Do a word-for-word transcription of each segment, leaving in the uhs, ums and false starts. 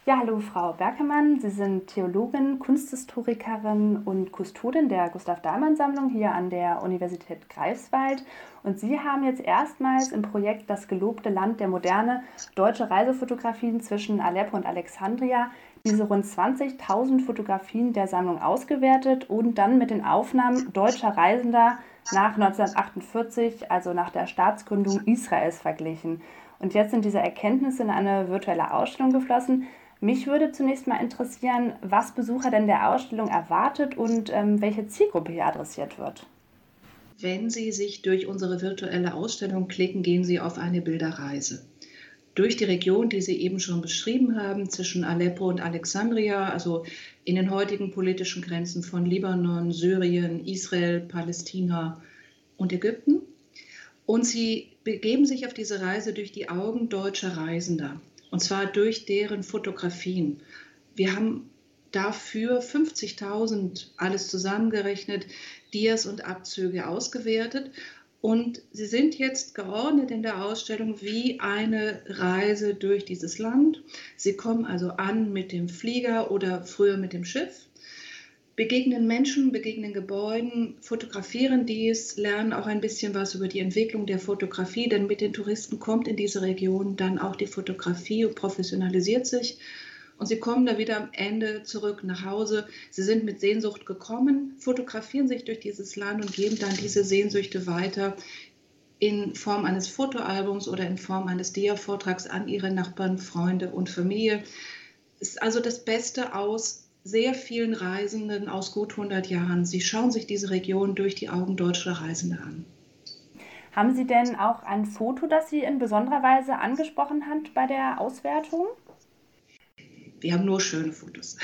Ja, hallo Frau Berkemann. Sie sind Theologin, Kunsthistorikerin und Kustodin der Gustav-Dahlmann-Sammlung hier an der Universität Greifswald. Und Sie haben jetzt erstmals im Projekt Das gelobte Land der Moderne deutsche Reisefotografien zwischen Aleppo und Alexandria, diese rund zwanzigtausend Fotografien der Sammlung ausgewertet und dann mit den Aufnahmen deutscher Reisender nach neunzehnhundertachtundvierzig, also nach der Staatsgründung Israels, verglichen. Und jetzt sind diese Erkenntnisse in eine virtuelle Ausstellung geflossen. Mich würde zunächst mal interessieren, was Besucher denn der Ausstellung erwartet und ähm, welche Zielgruppe hier adressiert wird. Wenn Sie sich durch unsere virtuelle Ausstellung klicken, gehen Sie auf eine Bilderreise. Durch die Region, die Sie eben schon beschrieben haben, zwischen Aleppo und Alexandria, also in den heutigen politischen Grenzen von Libanon, Syrien, Israel, Palästina und Ägypten. Und Sie begeben sich auf diese Reise durch die Augen deutscher Reisender. Und zwar durch deren Fotografien. Wir haben dafür fünfzigtausend, alles zusammengerechnet, Dias und Abzüge ausgewertet. Und sie sind jetzt geordnet in der Ausstellung wie eine Reise durch dieses Land. Sie kommen also an mit dem Flieger oder früher mit dem Schiff, begegnen Menschen, begegnen Gebäuden, fotografieren dies, lernen auch ein bisschen was über die Entwicklung der Fotografie, denn mit den Touristen kommt in diese Region dann auch die Fotografie und professionalisiert sich. Und sie kommen da wieder am Ende zurück nach Hause. Sie sind mit Sehnsucht gekommen, fotografieren sich durch dieses Land und geben dann diese Sehnsüchte weiter in Form eines Fotoalbums oder in Form eines Dia-Vortrags an ihre Nachbarn, Freunde und Familie. Es ist also das Beste aus sehr vielen Reisenden aus gut hundert Jahren. Sie schauen sich diese Region durch die Augen deutscher Reisender an. Haben Sie denn auch ein Foto, das Sie in besonderer Weise angesprochen hat bei der Auswertung? Wir haben nur schöne Fotos.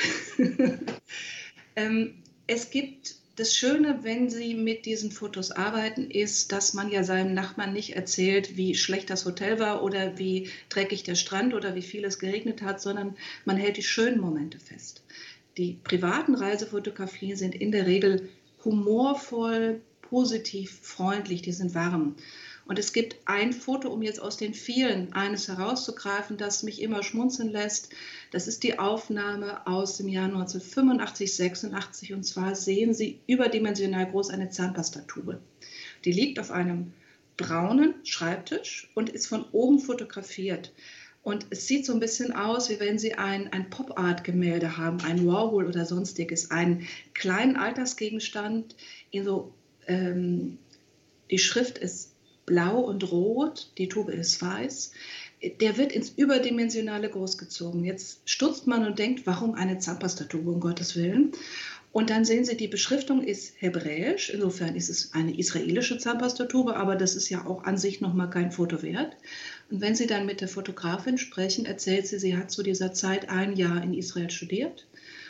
ähm, es gibt das Schöne, wenn Sie mit diesen Fotos arbeiten, ist, dass man ja seinem Nachbarn nicht erzählt, wie schlecht das Hotel war oder wie dreckig der Strand oder wie viel es geregnet hat, sondern man hält die schönen Momente fest. Die privaten Reisefotografien sind in der Regel humorvoll, positiv, freundlich, die sind warm. Und es gibt ein Foto, um jetzt aus den vielen eines herauszugreifen, das mich immer schmunzeln lässt. Das ist die Aufnahme aus dem Jahr neunzehnhundertfünfundachtzig, sechsundachtzig. Und zwar sehen Sie überdimensional groß eine Zahnpastatube. Die liegt auf einem braunen Schreibtisch und ist von oben fotografiert. Und es sieht so ein bisschen aus, wie wenn Sie ein, ein Pop-Art-Gemälde haben, ein Warhol oder sonstiges, einen kleinen Alltagsgegenstand. In so, ähm, die Schrift ist blau und rot, die Tube ist weiß. Der wird ins Überdimensionale großgezogen. Jetzt stutzt man und denkt, warum eine Zahnpastatube, um Gottes Willen? Und dann sehen Sie, die Beschriftung ist hebräisch. Insofern ist es eine israelische Zahnpastatube, aber das ist ja auch an sich noch mal kein Foto wert. Und wenn Sie dann mit der Fotografin sprechen, erzählt sie, sie hat zu dieser Zeit ein Jahr in Israel studiert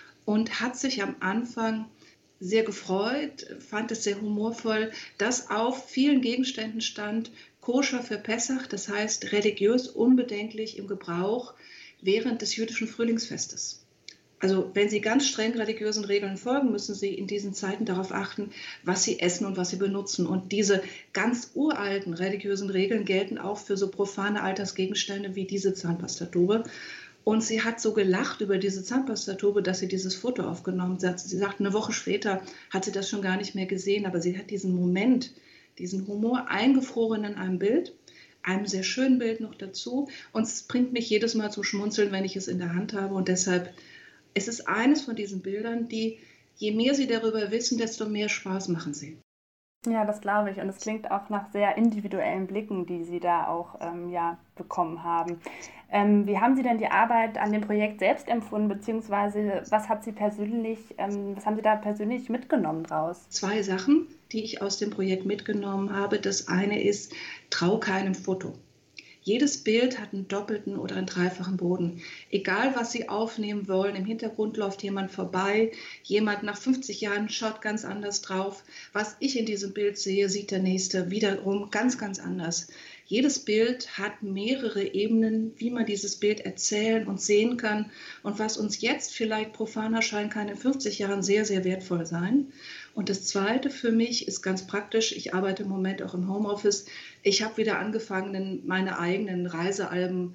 und hat sich am Anfang sehr gefreut, fand es sehr humorvoll, dass auf vielen Gegenständen stand koscher für Pessach, das heißt religiös unbedenklich im Gebrauch während des jüdischen Frühlingsfestes. Also wenn Sie ganz streng religiösen Regeln folgen, müssen Sie in diesen Zeiten darauf achten, was Sie essen und was Sie benutzen. Und diese ganz uralten religiösen Regeln gelten auch für so profane Alltagsgegenstände wie diese Zahnpastatube. Und sie hat so gelacht über diese Zahnpastatube, dass sie dieses Foto aufgenommen hat. Sie sagt, eine Woche später hat sie das schon gar nicht mehr gesehen, aber sie hat diesen Moment, diesen Humor eingefroren in einem Bild, einem sehr schönen Bild noch dazu. Und es bringt mich jedes Mal zum Schmunzeln, wenn ich es in der Hand habe. Und deshalb es ist eines von diesen Bildern, die, je mehr Sie darüber wissen, desto mehr Spaß machen sie. Ja, das glaube ich. Und es klingt auch nach sehr individuellen Blicken, die Sie da auch ähm, ja, bekommen haben. Ähm, wie haben Sie denn die Arbeit an dem Projekt selbst empfunden, beziehungsweise was hat Sie persönlich, ähm, was haben Sie da persönlich mitgenommen draus? Zwei Sachen, die ich aus dem Projekt mitgenommen habe. Das eine ist, trau keinem Foto. Jedes Bild hat einen doppelten oder einen dreifachen Boden. Egal, was Sie aufnehmen wollen, im Hintergrund läuft jemand vorbei, jemand nach fünfzig Jahren schaut ganz anders drauf. Was ich in diesem Bild sehe, sieht der Nächste wiederum ganz, ganz anders. Jedes Bild hat mehrere Ebenen, wie man dieses Bild erzählen und sehen kann. Und was uns jetzt vielleicht profan erscheint, kann in fünfzig Jahren sehr, sehr wertvoll sein. Und das Zweite für mich ist ganz praktisch. Ich arbeite im Moment auch im Homeoffice. Ich habe wieder angefangen, meine eigenen Reisealben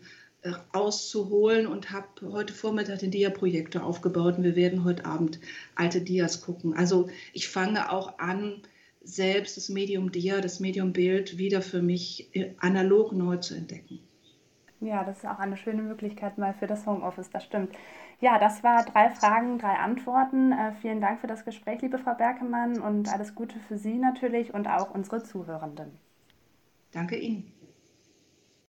auszuholen und habe heute Vormittag den Dia-Projektor aufgebaut und wir werden heute Abend alte Dias gucken. Also ich fange auch an, selbst das Medium Dia, das Medium Bild wieder für mich analog neu zu entdecken. Ja, das ist auch eine schöne Möglichkeit mal für das Homeoffice, das stimmt. Ja, das war drei Fragen, drei Antworten. Äh, vielen Dank für das Gespräch, liebe Frau Berkemann, und alles Gute für Sie natürlich und auch unsere Zuhörenden. Danke Ihnen.